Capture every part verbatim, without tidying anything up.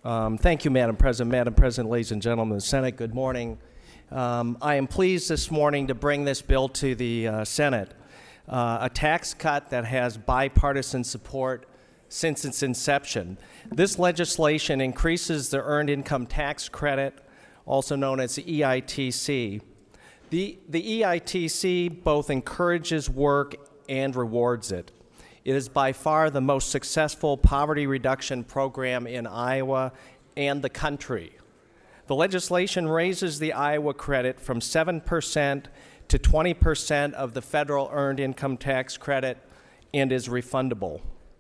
Um, thank you, Madam President. Madam President, ladies and gentlemen of the Senate, good morning. Um, I am pleased this morning to bring this bill to the uh, Senate, uh, a tax cut that has bipartisan support since its inception. This legislation increases the Earned Income Tax Credit, also known as the E I T C. The, the E I T C both encourages work and rewards it. It is by far the most successful poverty reduction program in Iowa and the country. The legislation raises the Iowa credit from seven percent to twenty percent of the federal earned income tax credit and is refundable.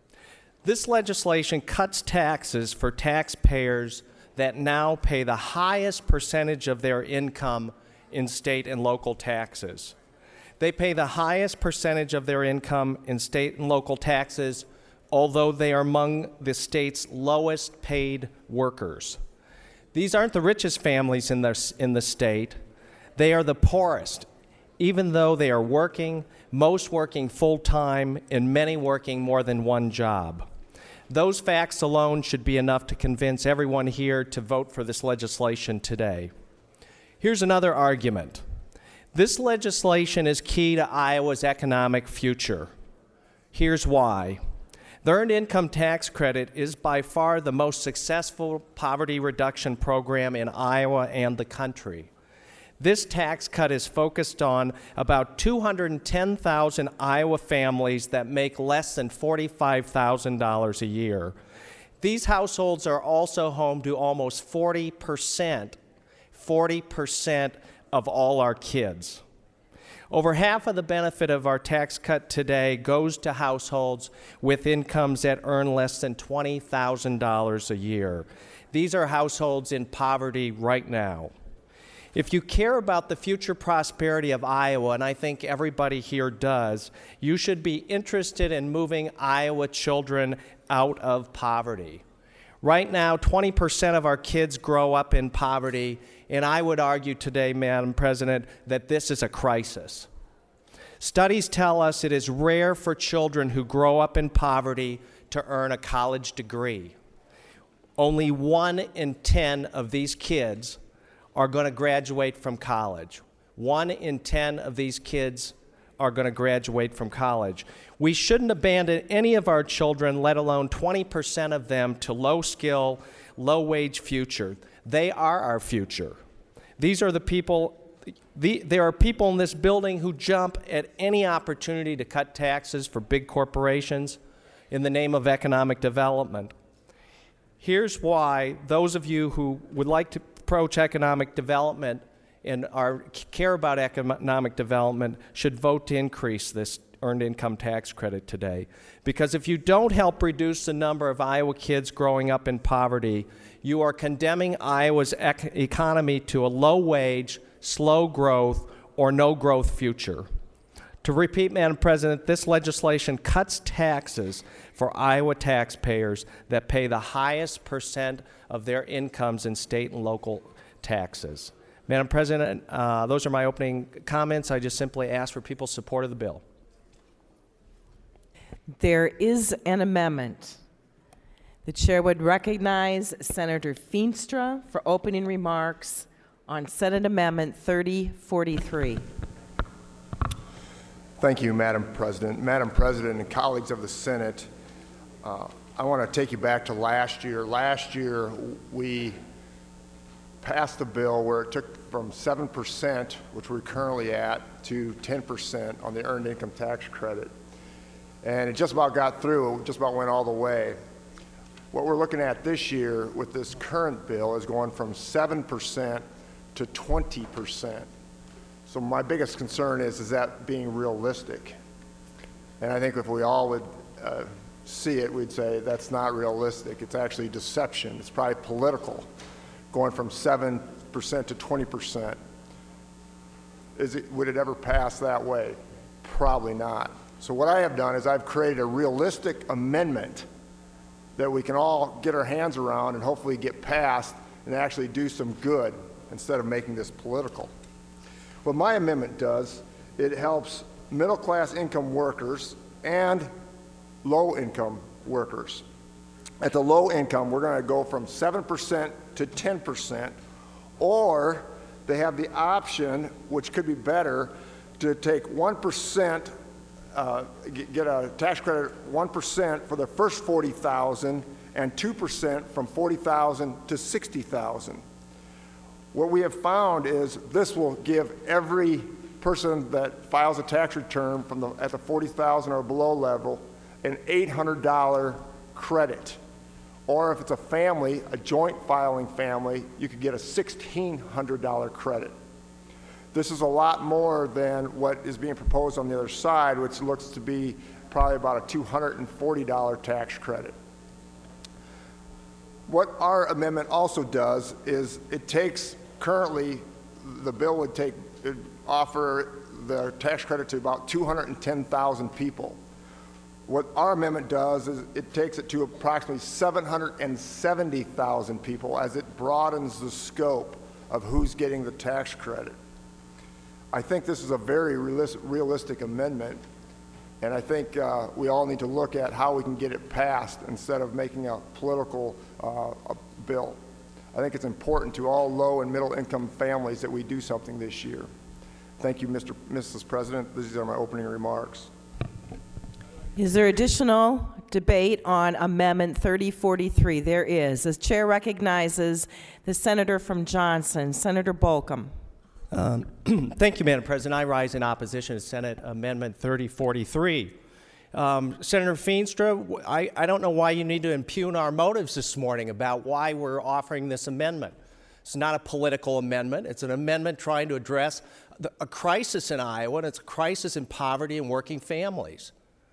This legislation cuts taxes for taxpayers that now pay the highest percentage of their income in state and local taxes. They pay the highest percentage of their income in state and local taxes, although they are among the state's lowest paid workers. These aren't the richest families in the, in the state. They are the poorest, even though they are working, most working full-time, and many working more than one job. Those facts alone should be enough to convince everyone here to vote for this legislation today. Here's another argument. This legislation is key to Iowa's economic future. Here's why. The Earned Income Tax Credit is by far the most successful poverty reduction program in Iowa and the country. This tax cut is focused on about two hundred ten thousand Iowa families that make less than forty-five thousand dollars a year. These households are also home to almost forty percent, forty percent of all our kids. Over half of the benefit of our tax cut today goes to households with incomes that earn less than twenty thousand dollars a year. These are households in poverty right now. If you care about the future prosperity of Iowa, and I think everybody here does, you should be interested in moving Iowa children out of poverty. Right now, twenty percent of our kids grow up in poverty, and I would argue today, Madam President, that this is a crisis. Studies tell us it is rare for children who grow up in poverty to earn a college degree. Only one in ten of these kids are going to graduate from college. One in ten of these kids are going to graduate from college. We shouldn't abandon any of our children, let alone twenty percent of them, to low-skill, low-wage future. They are our future. These are the people, the, there are people in this building who jump at any opportunity to cut taxes for big corporations in the name of economic development. Here's why those of you who would like to approach economic development and are, care about economic development should vote to increase this earned income tax credit today. Because if you don't help reduce the number of Iowa kids growing up in poverty, you are condemning Iowa's ec economy to a low-wage, slow-growth, or no-growth future. To repeat, Madam President, this legislation cuts taxes for Iowa taxpayers that pay the highest percent of their incomes in state and local taxes. Madam President, uh, those are my opening comments. I just simply ask for people's support of the bill. There is an amendment. The chair would recognize Senator Feenstra for opening remarks on Senate Amendment thirty forty-three. Thank you, Madam President. Madam President and colleagues of the Senate, uh, I want to take you back to last year. Last year, we passed a bill where it took from seven percent, which we're currently at, to ten percent on the Earned Income Tax Credit. And it just about got through, it just about went all the way. What we're looking at this year with this current bill is going from seven percent to twenty percent. So my biggest concern is, is that being realistic? And I think if we all would uh, see it, we'd say that's not realistic. It's actually deception. It's probably political, going from seven percent to twenty percent. Is it, would it ever pass that way? Probably not. So what I have done is I've created a realistic amendment that we can all get our hands around and hopefully get passed and actually do some good instead of making this political. What my amendment does, it helps middle-class income workers and low-income workers. At the low income, we're going to go from seven percent to ten percent, or they have the option, which could be better, to take one percent, uh, get a tax credit one percent for the first forty thousand dollars and two percent from forty thousand dollars to sixty thousand dollars. What we have found is this will give every person that files a tax return from the, at the forty thousand dollars or below level an eight hundred dollars credit. Or if it's a family, a joint filing family, you could get a sixteen hundred dollars credit. This is a lot more than what is being proposed on the other side, which looks to be probably about a two hundred forty dollars tax credit. What our amendment also does is it takes, currently, the bill would take, it'd offer the tax credit to about two hundred ten thousand people. What our amendment does is it takes it to approximately seven hundred seventy thousand people, as it broadens the scope of who's getting the tax credit. I think this is a very realistic amendment, and I think uh, we all need to look at how we can get it passed instead of making a political uh, a bill. I think it's important to all low and middle income families that we do something this year. Thank you, Mister Missus President. These are my opening remarks. Is there additional debate on Amendment thirty forty-three? There is. The chair recognizes the senator from Johnson, Senator Bolcom. Um, thank you, Madam President. I rise in opposition to Senate Amendment thirty forty-three. Um, Senator Feenstra, I, I don't know why you need to impugn our motives this morning about why we're offering this amendment. It's not a political amendment. It's an amendment trying to address the, a crisis in Iowa, and it's a crisis in poverty and working families.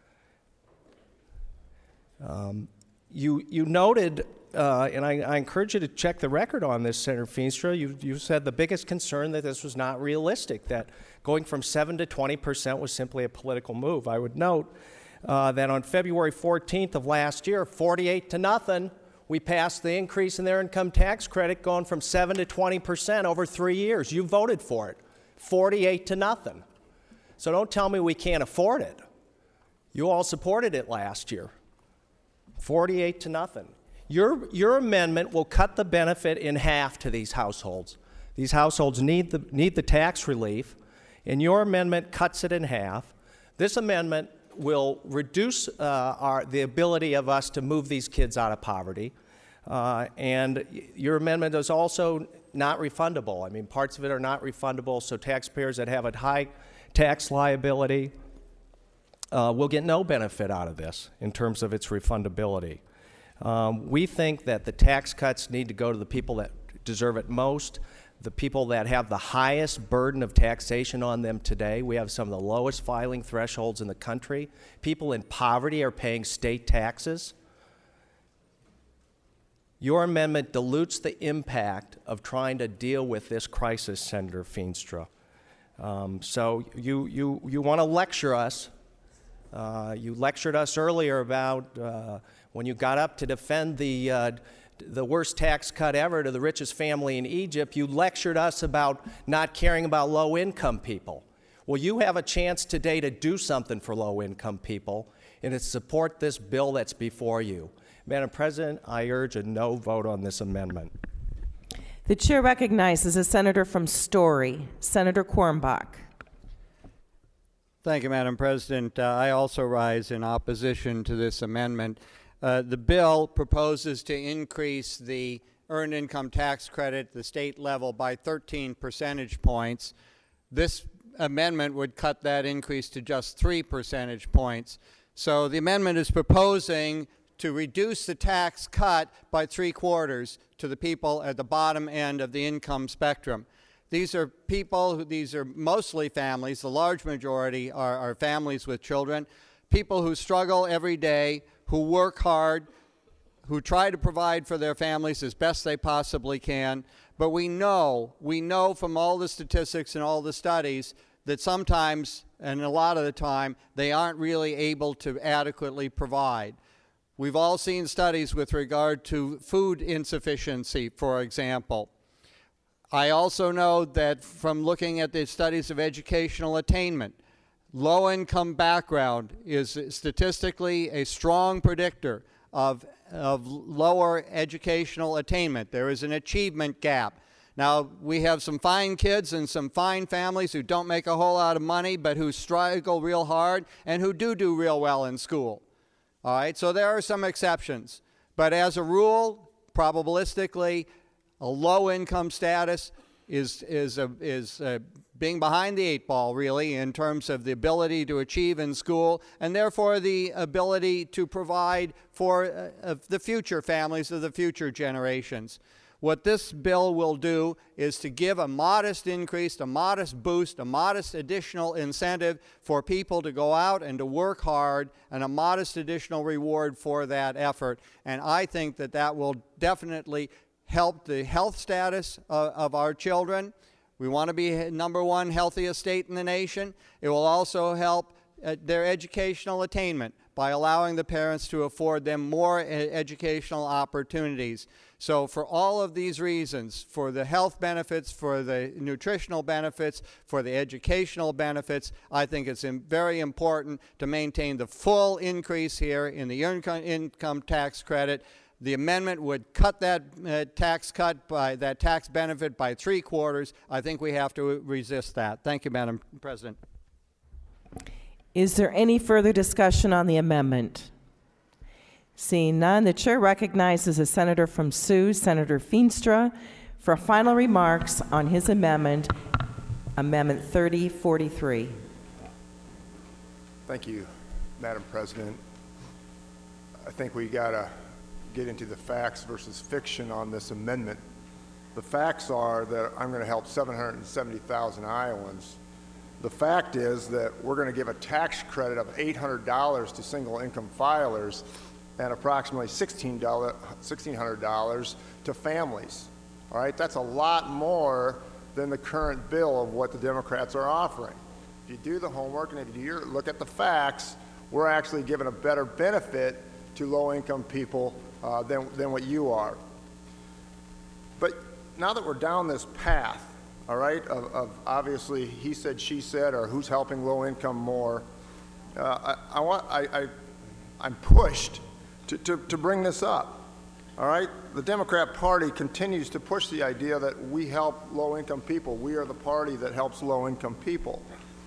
Um, you, you noted, uh, and I, I encourage you to check the record on this, Senator Feenstra, you, you said the biggest concern that this was not realistic, that going from seven to twenty percent was simply a political move. I would note uh, that on February fourteenth of last year, forty-eight to nothing, we passed the increase in their income tax credit going from seven to twenty percent over three years. You voted for it, forty-eight to nothing. So don't tell me we can't afford it. You all supported it last year. forty-eight to nothing. Your, your amendment will cut the benefit in half to these households. These households need the, need the tax relief, and your amendment cuts it in half. This amendment will reduce uh, our, the ability of us to move these kids out of poverty, uh, and your amendment is also not refundable. I mean, parts of it are not refundable, so taxpayers that have a high tax liability Uh, will get no benefit out of this in terms of its refundability. Um, we think that the tax cuts need to go to the people that deserve it most, the people that have the highest burden of taxation on them today. We have some of the lowest filing thresholds in the country. People in poverty are paying state taxes. Your amendment dilutes the impact of trying to deal with this crisis, Senator Feenstra. Um, so you, you, you want to lecture us. Uh, you lectured us earlier about uh, when you got up to defend the, uh, the worst tax cut ever to the richest family in Egypt. You lectured us about not caring about low-income people. Well, you have a chance today to do something for low-income people, and it's support this bill that's before you. Madam President, I urge a no vote on this amendment. The chair recognizes a senator from Story, Senator Quirmbach. Thank you, Madam President. Uh, I also rise in opposition to this amendment. Uh, the bill proposes to increase the earned income tax credit at the state level by thirteen percentage points. This amendment would cut that increase to just three percentage points. So the amendment is proposing to reduce the tax cut by three quarters to the people at the bottom end of the income spectrum. These are people, who, these are mostly families, the large majority are, are families with children, people who struggle every day, who work hard, who try to provide for their families as best they possibly can. But we know, we know from all the statistics and all the studies that sometimes, and a lot of the time, they aren't really able to adequately provide. We've all seen studies with regard to food insufficiency, for example. I also know that from looking at the studies of educational attainment, low-income background is statistically a strong predictor of of lower educational attainment. There is an achievement gap. Now, we have some fine kids and some fine families who don't make a whole lot of money, but who struggle real hard and who do do real well in school. All right, so there are some exceptions. But as a rule, probabilistically, a low-income status is, is, a, is a being behind the eight ball, really, in terms of the ability to achieve in school, and therefore the ability to provide for uh, the future families of the future generations. What this bill will do is to give a modest increase, a modest boost, a modest additional incentive for people to go out and to work hard, and a modest additional reward for that effort. And I think that that will definitely help the health status of, of our children. We want to be number one healthiest state in the nation. It will also help uh, their educational attainment by allowing the parents to afford them more e- educational opportunities. So for all of these reasons, for the health benefits, for the nutritional benefits, for the educational benefits, I think it's im- very important to maintain the full increase here in the income, income tax credit. The amendment would cut that uh, tax cut by that tax benefit by three quarters. I think we have to resist that. Thank you, Madam President. Is there any further discussion on the amendment? Seeing none, the chair recognizes the senator from Sioux, Senator Feenstra, for final remarks on his amendment, Amendment thirty forty-three. Thank you, Madam President. I think we got to get into the facts versus fiction on this amendment. The facts are that I'm going to help seven hundred seventy thousand Iowans. The fact is that we're going to give a tax credit of eight hundred dollars to single income filers and approximately sixteen hundred dollars to families. All right, that's a lot more than the current bill of what the Democrats are offering. If you do the homework and if you look at the facts, we're actually giving a better benefit to low-income people uh, than, than what you are. But now that we're down this path, all right, of, of obviously he said, she said, or who's helping low-income more, uh, I, I want, I, I, I'm pushed to, to, to bring this up. All right, the Democrat Party continues to push the idea that we help low-income people. We are the party that helps low-income people.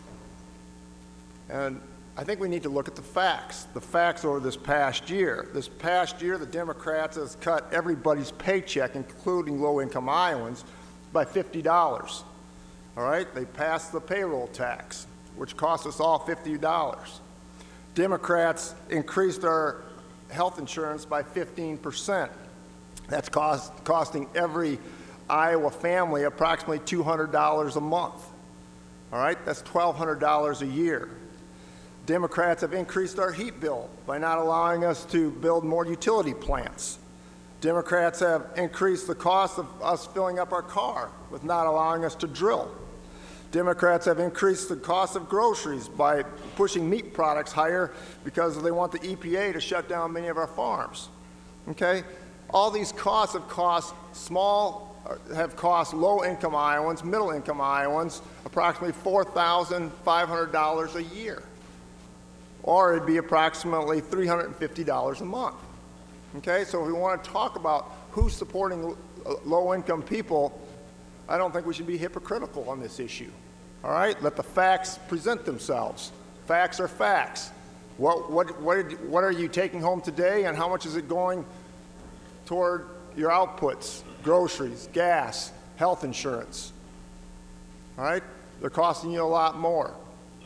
And I think we need to look at the facts. The facts over this past year. This past year, the Democrats has cut everybody's paycheck, including low-income Iowans, by fifty dollars. All right, they passed the payroll tax, which cost us all fifty dollars. Democrats increased our health insurance by fifteen percent. That's cost, costing every Iowa family approximately two hundred dollars a month. All right, that's twelve hundred dollars a year. Democrats have increased our heat bill by not allowing us to build more utility plants. Democrats have increased the cost of us filling up our car with not allowing us to drill. Democrats have increased the cost of groceries by pushing meat products higher because they want the E P A to shut down many of our farms. Okay? All these costs have cost small, have cost low-income Iowans, middle-income Iowans, approximately four thousand five hundred dollars a year. Or it'd be approximately three hundred fifty dollars a month. Okay, so if we want to talk about who's supporting low-income people, I don't think we should be hypocritical on this issue. All right, let the facts present themselves. Facts are facts. What, what, what, did, what are you taking home today, and how much is it going toward your outputs, groceries, gas, health insurance? All right, they're costing you a lot more.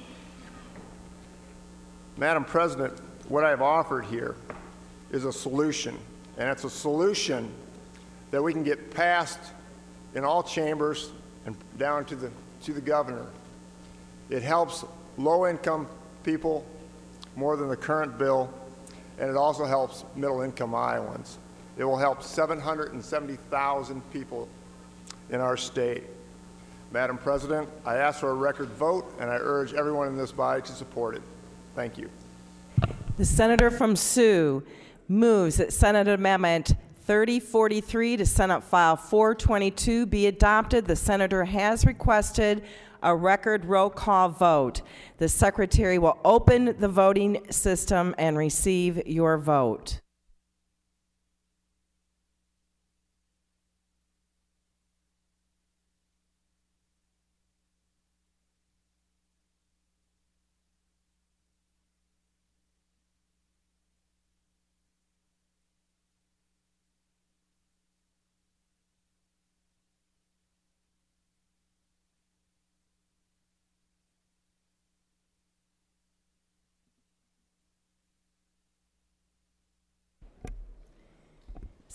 Madam President, what I've offered here is a solution, and it's a solution that we can get passed in all chambers and down to the, to the governor. It helps low-income people more than the current bill, and it also helps middle-income Iowans. It will help seven hundred seventy thousand people in our state. Madam President, I ask for a record vote, and I urge everyone in this body to support it. Thank you. The senator from Sioux moves that Senate Amendment thirty forty-three to Senate File four twenty-two be adopted. The senator has requested a record roll call vote. The secretary will open the voting system and receive your vote.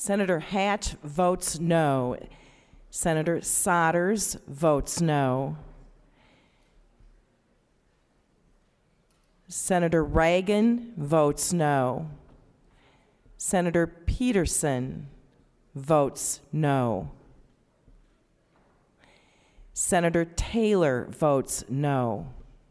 Senator Hatch votes no. Senator Sodders votes no. Senator Reagan votes no. Senator Peterson votes no. Senator Taylor votes no.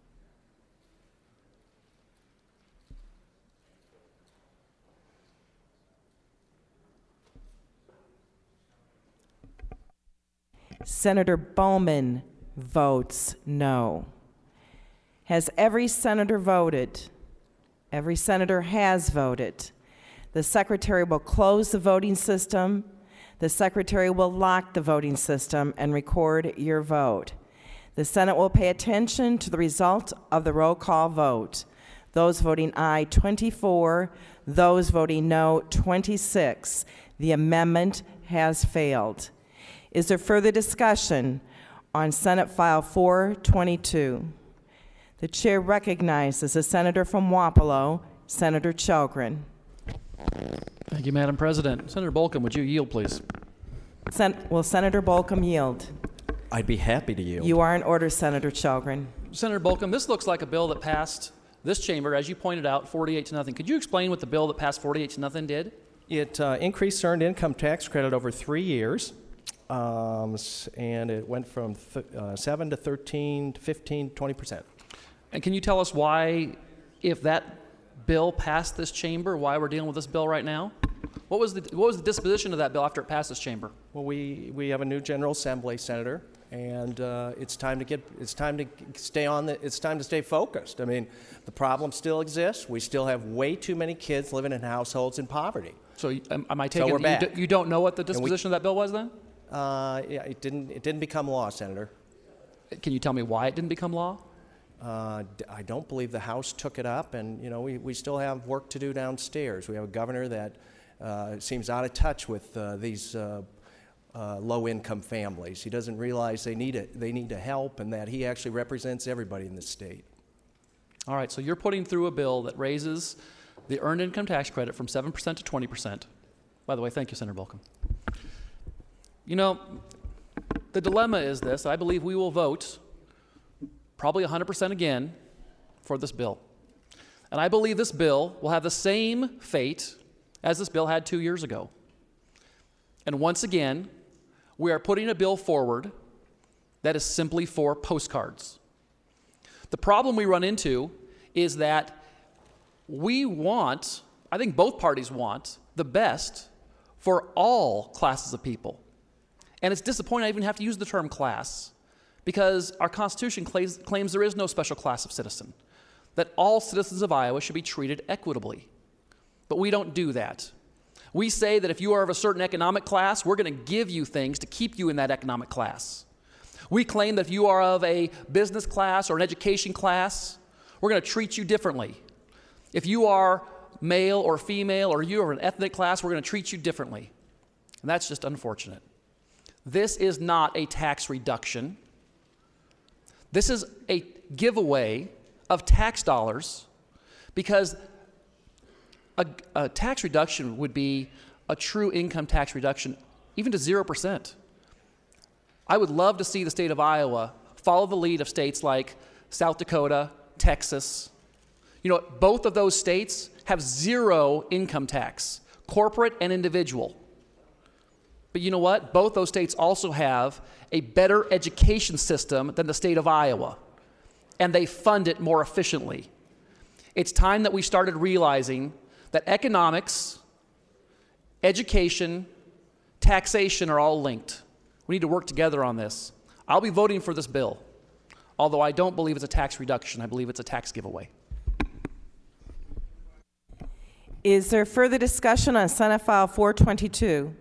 Senator Bowman votes no. Has every senator voted? Every senator has voted. The secretary will close the voting system. The secretary will lock the voting system and record your vote. The Senate will pay attention to the result of the roll call vote. Those voting aye, twenty-four. Those voting no, twenty-six. The amendment has failed. Is there further discussion on Senate File four twenty-two? The chair recognizes the senator from Wapello, Senator Chalgren. Thank you, Madam President. Senator Bolcom, would you yield, please? Sen- will Senator Bolcom yield? I'd be happy to yield. You are in order, Senator Chalgren. Senator Bolcom, this looks like a bill that passed this chamber, as you pointed out, forty-eight to nothing. Could you explain what the bill that passed forty-eight to nothing did? It uh, increased earned income tax credit over three years, um, and it went from th- uh, seven to thirteen to fifteen, twenty percent. And can you tell us why, if that bill passed this chamber, why we're dealing with this bill right now? What was the what was the disposition of that bill after it passed this chamber? Well, we, we have a new General Assembly, Senator, and uh, it's time to get it's time to stay on the it's time to stay focused. I mean, the problem still exists. We still have way too many kids living in households in poverty. So am, am I taking we're you, back. d- you don't know what the disposition of that bill was then? Uh, yeah, it didn't it didn't become law, Senator. Can you tell me why it didn't become law? Uh, d- I don't believe the House took it up, and you know we, we still have work to do downstairs. We have a governor that uh, seems out of touch with uh, these uh, uh, low-income families. He doesn't realize they need it. They need to help, and that he actually represents everybody in the state. All right, so you're putting through a bill that raises the earned income tax credit from seven percent to twenty percent. By the way, thank you, Senator Bolcom. You know, the dilemma is this. I believe we will vote probably one hundred percent again for this bill. And I believe this bill will have the same fate as this bill had two years ago. And once again, we are putting a bill forward that is simply for postcards. The problem we run into is that we want, I think both parties want, the best for all classes of people. And it's disappointing I even have to use the term class, because our Constitution claims, claims there is no special class of citizen, that all citizens of Iowa should be treated equitably. But we don't do that. We say that if you are of a certain economic class, we're going to give you things to keep you in that economic class. We claim that if you are of a business class or an education class, we're going to treat you differently. If you are male or female or you are an ethnic class, we're going to treat you differently. And that's just unfortunate. This is not a tax reduction. This is a giveaway of tax dollars, because a, a tax reduction would be a true income tax reduction, even to zero percent. I would love to see the state of Iowa follow the lead of states like South Dakota, Texas. You know, both of those states have zero income tax, corporate and individual. But you know what? Both those states also have a better education system than the state of Iowa, and they fund it more efficiently. It's time that we started realizing that economics, education, taxation are all linked. We need to work together on this. I'll be voting for this bill, although I don't believe it's a tax reduction. I believe it's a tax giveaway. Is there further discussion on Senate File four twenty-two?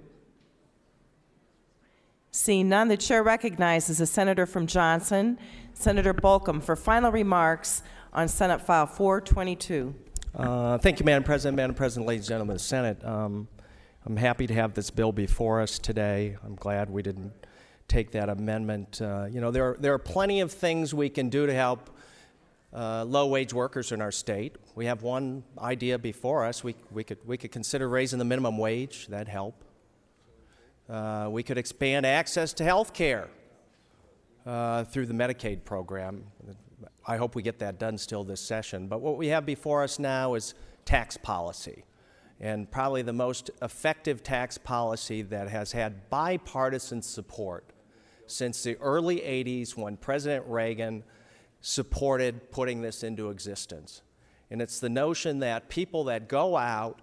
Seeing none, the chair recognizes the senator from Johnson, Senator Bolcom, for final remarks on Senate File four twenty-two. Uh, thank you, Madam President. Madam President, ladies and gentlemen of the Senate, um, I'm happy to have this bill before us today. I'm glad we didn't take that amendment. Uh, you know, there are, there are plenty of things we can do to help uh, low-wage workers in our state. We have one idea before us. We, we, could, we could consider raising the minimum wage. That'd help. Uh, we could expand access to health care uh, through the Medicaid program. I hope we get that done still this session. But what we have before us now is tax policy, and probably the most effective tax policy that has had bipartisan support since the early eighties, when President Reagan supported putting this into existence. And it's the notion that people that go out,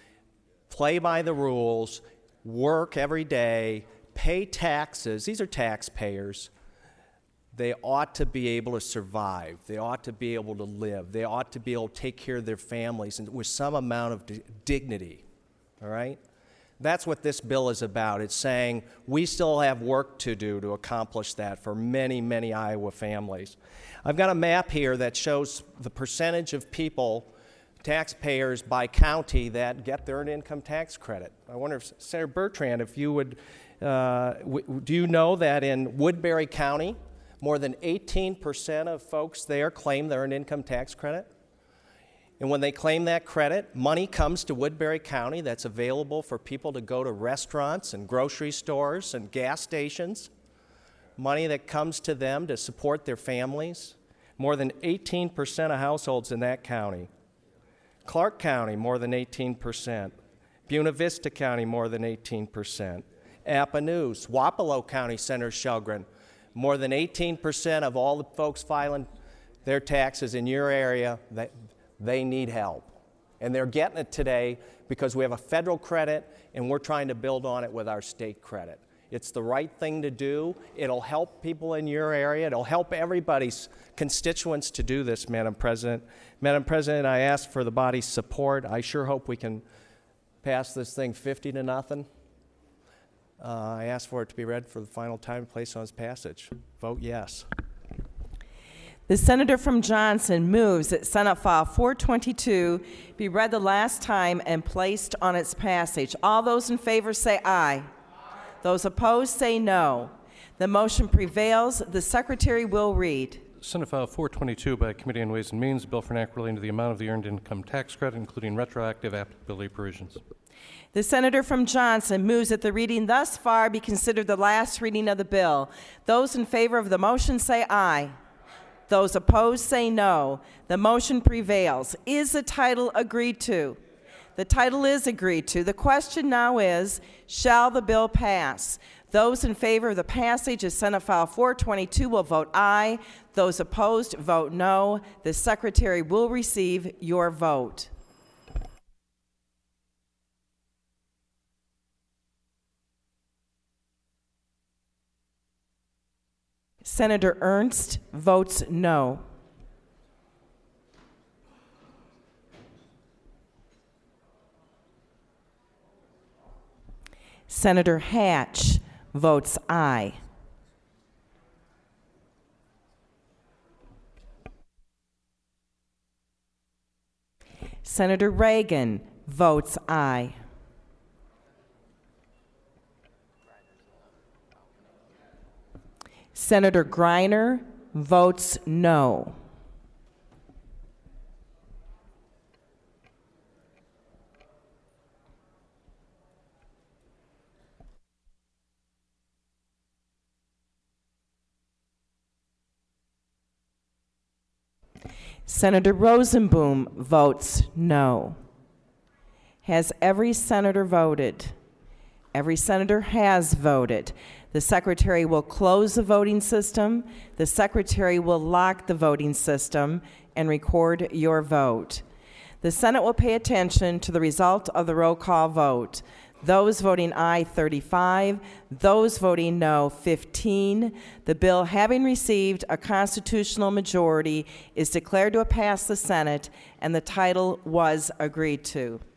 play by the rules, work every day, pay taxes, these are taxpayers, they ought to be able to survive. They ought to be able to live. They ought to be able to take care of their families and with some amount of di- dignity, all right? That's what this bill is about. It's saying we still have work to do to accomplish that for many, many Iowa families. I've got a map here that shows the percentage of people, taxpayers by county, that get their earned income tax credit. I wonder if, Senator Bertrand, if you would, uh, w- do you know that in Woodbury County, more than eighteen percent of folks there claim their earned income tax credit? And when they claim that credit, money comes to Woodbury County that's available for people to go to restaurants and grocery stores and gas stations, money that comes to them to support their families. More than eighteen percent of households in that county. Clark County, more than eighteen percent. Buena Vista County, more than eighteen percent. Appanoose, Wapello County, Senator Shelgren, more than eighteen percent of all the folks filing their taxes in your area, they, they need help. And they're getting it today because we have a federal credit and we're trying to build on it with our state credit. It's the right thing to do. It'll help people in your area. It'll help everybody's constituents to do this, Madam President. Madam President, I ask for the body's support. I sure hope we can pass this thing fifty to nothing. Uh, I ask for it to be read for the final time and place on its passage. Vote yes. The senator from Johnson moves that Senate File four twenty-two be read the last time and placed on its passage. All those in favor say aye. Aye. Those opposed say no. The motion prevails. The secretary will read. Senate File four twenty-two by Committee on Ways and Means, a bill for an act relating to the amount of the earned income tax credit, including retroactive applicability provisions. The senator from Johnson moves that the reading thus far be considered the last reading of the bill. Those in favor of the motion say aye. Those opposed say no. The motion prevails. Is the title agreed to? The title is agreed to. The question now is, shall the bill pass? Those in favor of the passage of Senate File four twenty-two will vote aye. Those opposed vote no. The secretary will receive your vote. Senator Ernst votes no. Senator Hatch votes aye. Senator Reagan votes aye. Senator Greiner votes no. Senator Rosenboom votes no. Has every senator voted? Every senator has voted. The secretary will close the voting system. The secretary will lock the voting system and record your vote. The Senate will pay attention to the result of the roll call vote. Those voting aye, thirty-five. Those voting no, fifteen. The bill, having received a constitutional majority, is declared to have passed the Senate, and the title was agreed to.